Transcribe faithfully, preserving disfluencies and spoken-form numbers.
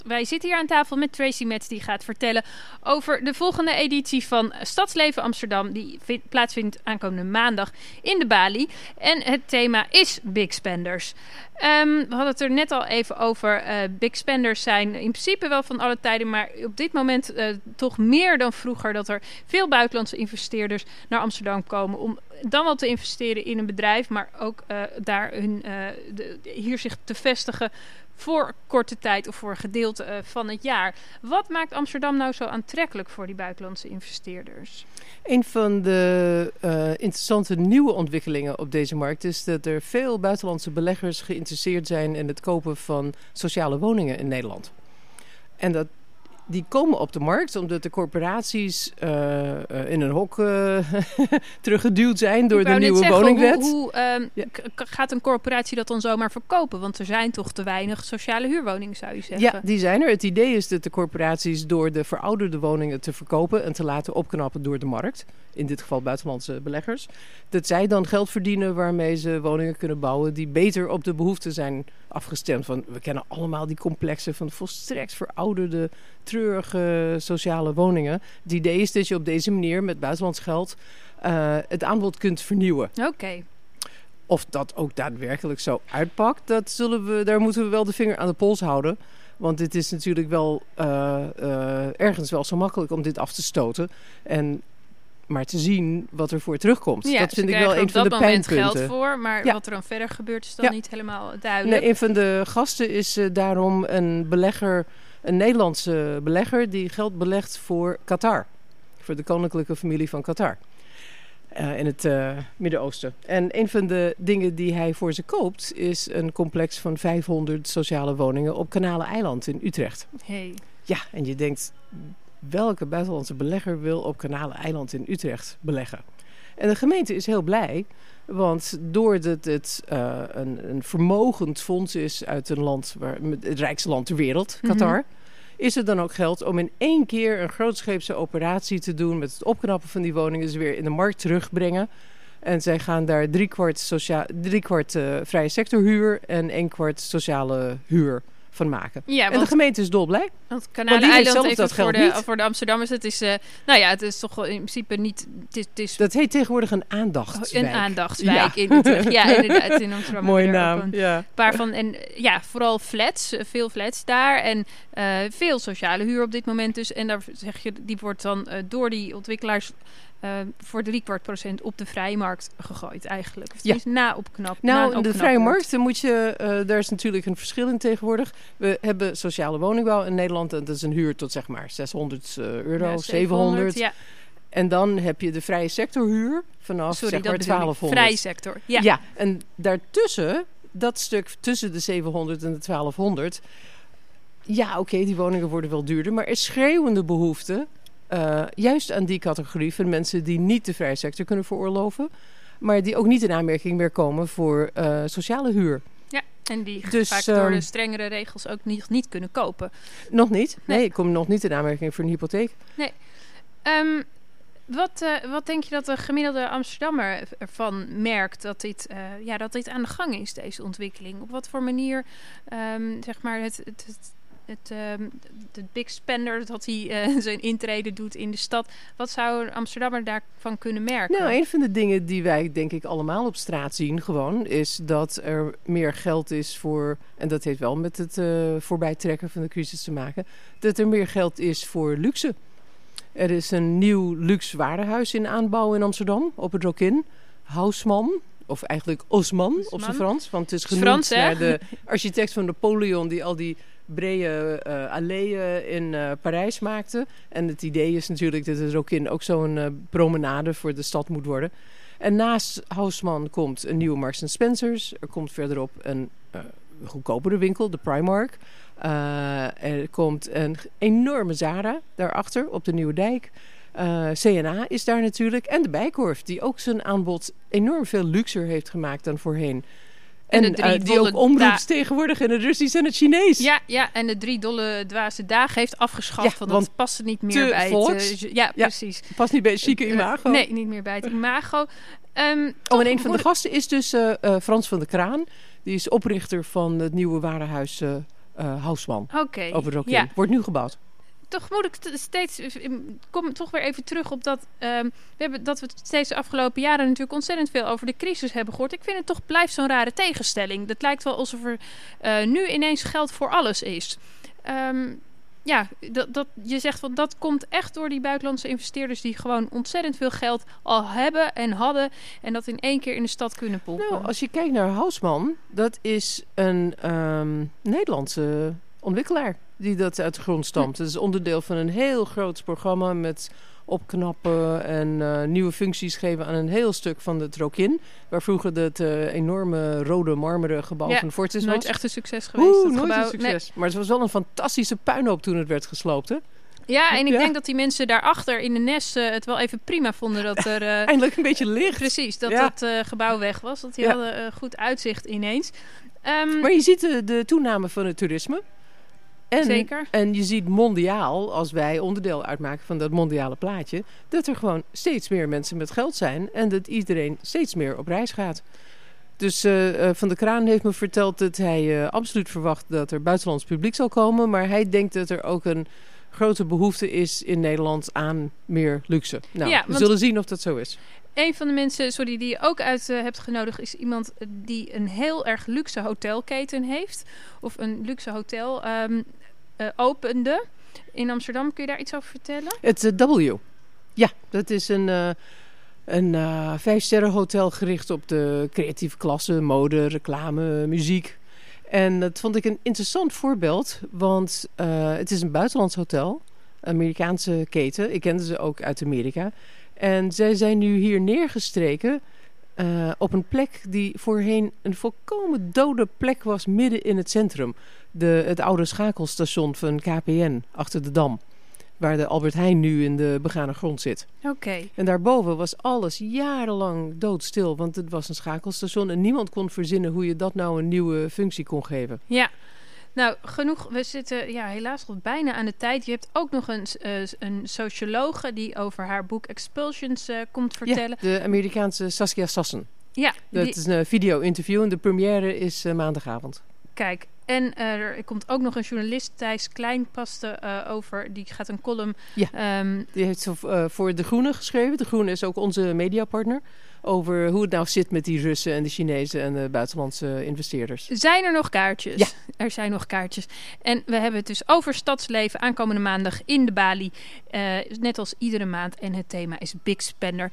Wij zitten hier aan tafel met Tracy Metz, die gaat vertellen over de volgende editie van Stadsleven Amsterdam. Die vind, plaatsvindt aankomende maandag in de Bali. En het thema is Big Spenders. Um, we hadden het er net al even over. Uh, big Spenders zijn in principe wel van alle tijden, maar op dit moment uh, toch meer dan vroeger dat er veel buitenlandse investeerders naar Amsterdam komen om dan wel te investeren in een bedrijf, maar ook uh, daar hun, uh, de, hier zich te vestigen voor korte tijd of voor een gedeelte uh, van het jaar. Wat maakt Amsterdam nou zo aantrekkelijk voor die buitenlandse investeerders? Een van de uh, interessante nieuwe ontwikkelingen op deze markt is dat er veel buitenlandse beleggers geïnteresseerd zijn in het kopen van sociale woningen in Nederland. En dat die komen op de markt omdat de corporaties uh, uh, in een hok uh, teruggeduwd zijn door de nieuwe zeggen, woningwet. Hoe, hoe um, ja. k- gaat een corporatie dat dan zomaar verkopen? Want er zijn toch te weinig sociale huurwoningen, zou je zeggen? Ja, die zijn er. Het idee is dat de corporaties door de verouderde woningen te verkopen en te laten opknappen door de markt, in dit geval buitenlandse beleggers, dat zij dan geld verdienen waarmee ze woningen kunnen bouwen die beter op de behoeften zijn afgestemd. Want we kennen allemaal die complexen van volstrekt verouderde, treurige sociale woningen. Het idee is dat je op deze manier met buitenlands geld uh, het aanbod kunt vernieuwen. Oké. Okay. Of dat ook daadwerkelijk zo uitpakt, dat zullen we, daar moeten we wel de vinger aan de pols houden. Want het is natuurlijk wel uh, uh, ergens wel zo makkelijk om dit af te stoten. En maar te zien wat er voor terugkomt. Ja, dat vind ik wel een van de pijnpunten. Er geld voor, maar ja. wat er dan verder gebeurt is dan ja. niet helemaal duidelijk. Nee, een van de gasten is uh, daarom een belegger, een Nederlandse belegger die geld belegt voor Qatar. Voor de koninklijke familie van Qatar. Uh, in het uh, Midden-Oosten. En een van de dingen die hij voor ze koopt is een complex van vijfhonderd sociale woningen op Kanaleneiland in Utrecht. Hey. Ja, en je denkt, welke buitenlandse belegger wil op Kanaleneiland in Utrecht beleggen? En de gemeente is heel blij, want doordat het uh, een, een vermogend fonds is uit een land, waar, het rijkste land ter wereld, Qatar, mm-hmm. is er dan ook geld om in één keer een grootscheepse operatie te doen met het opknappen van die woningen, ze weer in de markt terugbrengen. En zij gaan daar driekwart, socia- driekwart uh, vrije sectorhuur en één kwart sociale huur van maken. Ja, want, en de gemeente is dolblij. Want Kanaleneiland heeft dat voor de, voor de Amsterdammers. Het is, uh, nou ja, het is toch in principe niet. Het is, het is dat heet tegenwoordig een aandachtswijk. Een aandachtswijk ja. in Utrecht. Ja, inderdaad. In Amsterdam. Mooie naam. Een ja. paar van en ja, vooral flats, veel flats daar en uh, veel sociale huur op dit moment dus. En daar zeg je, die wordt dan uh, door die ontwikkelaars Uh, voor drie kwart procent op de vrije markt gegooid eigenlijk. Of ja. is na opknap. Nou, na in de vrije markt moet je, uh, daar is natuurlijk een verschil in tegenwoordig. We hebben sociale woningbouw in Nederland en dat is een huur tot zeg maar zeshonderd euro, ja, zevenhonderd. Ja. En dan heb je de vrije sectorhuur vanaf Sorry, zeg maar twaalfhonderd. Vrije sector, ja. Ja, en daartussen, dat stuk tussen de zevenhonderd en de twaalfhonderd. Ja, oké, okay, die woningen worden wel duurder, maar er is schreeuwende behoefte. Uh, juist aan die categorie van mensen die niet de vrije sector kunnen veroorloven, maar die ook niet in aanmerking meer komen voor uh, sociale huur. Ja, en die dus, vaak door de strengere regels ook niet, niet kunnen kopen. Nog niet. Nee, nee, ik kom nog niet in aanmerking voor een hypotheek. Nee. Um, wat, uh, wat denk je dat de gemiddelde Amsterdammer ervan merkt dat dit, uh, ja, dat dit aan de gang is, deze ontwikkeling? Op wat voor manier, um, zeg maar, het... het, het Het, uh, de big spender, dat hij uh, zijn intrede doet in de stad. Wat zou een Amsterdammer daarvan kunnen merken? Nou, een van de dingen die wij denk ik allemaal op straat zien gewoon, is dat er meer geld is voor, en dat heeft wel met het uh, voorbijtrekken van de crisis te maken, dat er meer geld is voor luxe. Er is een nieuw luxe warenhuis in aanbouw in Amsterdam, op het Rokin. Haussmann. Of eigenlijk Osman, Osman op zijn Frans. Want het is genoemd Frans, naar de architect van Napoleon die al die brede uh, alleeën in uh, Parijs maakte. En het idee is natuurlijk dat het Rokin ook zo'n uh, promenade voor de stad moet worden. En naast Haussmann komt een nieuwe Marks en Spencers. Er komt verderop een uh, goedkopere winkel, de Primark. Uh, er komt een enorme Zara daarachter op de Nieuwe Dijk. Uh, C en A is daar natuurlijk. En de Bijenkorf, die ook zijn aanbod enorm veel luxer heeft gemaakt dan voorheen. En, en uh, die ook omroept da- tegenwoordig in het Russisch en het Chinees. Ja, ja, en de drie dolle dwaze dagen heeft afgeschaft. Ja, want, want dat past niet meer bij volks. het... Uh, ja, precies. Ja, past niet bij het chique imago. Uh, nee, niet meer bij het imago. Um, oh, en een van de gasten is dus uh, uh, Frans van der Kraan. Die is oprichter van het nieuwe warenhuis uh, uh, Haussmann. Oké. Okay. Over Rokin. Ja. Wordt nu gebouwd. Toch moet ik t- steeds... Ik kom toch weer even terug op dat... Um, we hebben, dat we het steeds de afgelopen jaren natuurlijk ontzettend veel over de crisis hebben gehoord. Ik vind het toch blijft zo'n rare tegenstelling. Dat lijkt wel alsof er uh, nu ineens geld voor alles is. Um, ja, dat, dat, je zegt van dat komt echt door die buitenlandse investeerders die gewoon ontzettend veel geld al hebben en hadden. En dat in één keer in de stad kunnen pompen. Nou, als je kijkt naar Haussmann, dat is een um, Nederlandse ontwikkelaar die dat uit de grond stamt. Het is onderdeel van een heel groot programma met opknappen en uh, nieuwe functies geven aan een heel stuk van het Rokin. Waar vroeger het uh, enorme rode marmeren gebouw ja, van Fortis was. Nooit echt een succes geweest. Oeh, dat nooit gebouw. een succes. Nee. Maar het was wel een fantastische puinhoop toen het werd gesloopt, hè? Ja, en ik ja. denk dat die mensen daarachter in de Nes uh, het wel even prima vonden dat er... Uh, eindelijk een beetje licht. Precies, dat ja. dat uh, gebouw weg was. Dat die ja. hadden uh, goed uitzicht ineens. Um, maar je ziet de, de toename van het toerisme. En, Zeker. En je ziet mondiaal, als wij onderdeel uitmaken van dat mondiale plaatje, dat er gewoon steeds meer mensen met geld zijn en dat iedereen steeds meer op reis gaat. Dus uh, uh, Van der Kraan heeft me verteld dat hij uh, absoluut verwacht dat er buitenlands publiek zal komen, maar hij denkt dat er ook een grote behoefte is in Nederland aan meer luxe. Nou, ja, we zullen zien of dat zo is. Een van de mensen, sorry, die je ook uit uh, hebt genodigd, is iemand die een heel erg luxe hotelketen heeft. Of een luxe hotel um, uh, opende in Amsterdam. Kun je daar iets over vertellen? Het uh, W. Ja, dat is een, uh, een uh, vijfsterren hotel gericht op de creatieve klasse, mode, reclame, muziek. En dat vond ik een interessant voorbeeld, want uh, het is een buitenlands hotel, Amerikaanse keten. Ik kende ze ook uit Amerika. En zij zijn nu hier neergestreken uh, op een plek die voorheen een volkomen dode plek was midden in het centrum. De, het oude schakelstation van K P N achter de Dam. Waar de Albert Heijn nu in de begane grond zit. Oké. Okay. En daarboven was alles jarenlang doodstil. Want het was een schakelstation en niemand kon verzinnen hoe je dat nou een nieuwe functie kon geven. Ja. Nou, genoeg. We zitten ja, helaas al bijna aan de tijd. Je hebt ook nog een, uh, een sociologe die over haar boek Expulsions uh, komt vertellen. Ja, de Amerikaanse Saskia Sassen. Ja. Dat die... is een video-interview en de première is uh, maandagavond. Kijk, en uh, er komt ook nog een journalist, Thijs Kleinpaste, uh, over. Die gaat een column... Ja, um, die heeft uh, voor De Groene geschreven. De Groene is ook onze mediapartner. Over hoe het nou zit met die Russen en de Chinezen en de buitenlandse investeerders. Zijn er nog kaartjes? Ja. Er zijn nog kaartjes. En we hebben het dus over stadsleven aankomende maandag in de Bali. Uh, net als iedere maand. En het thema is Big Spender.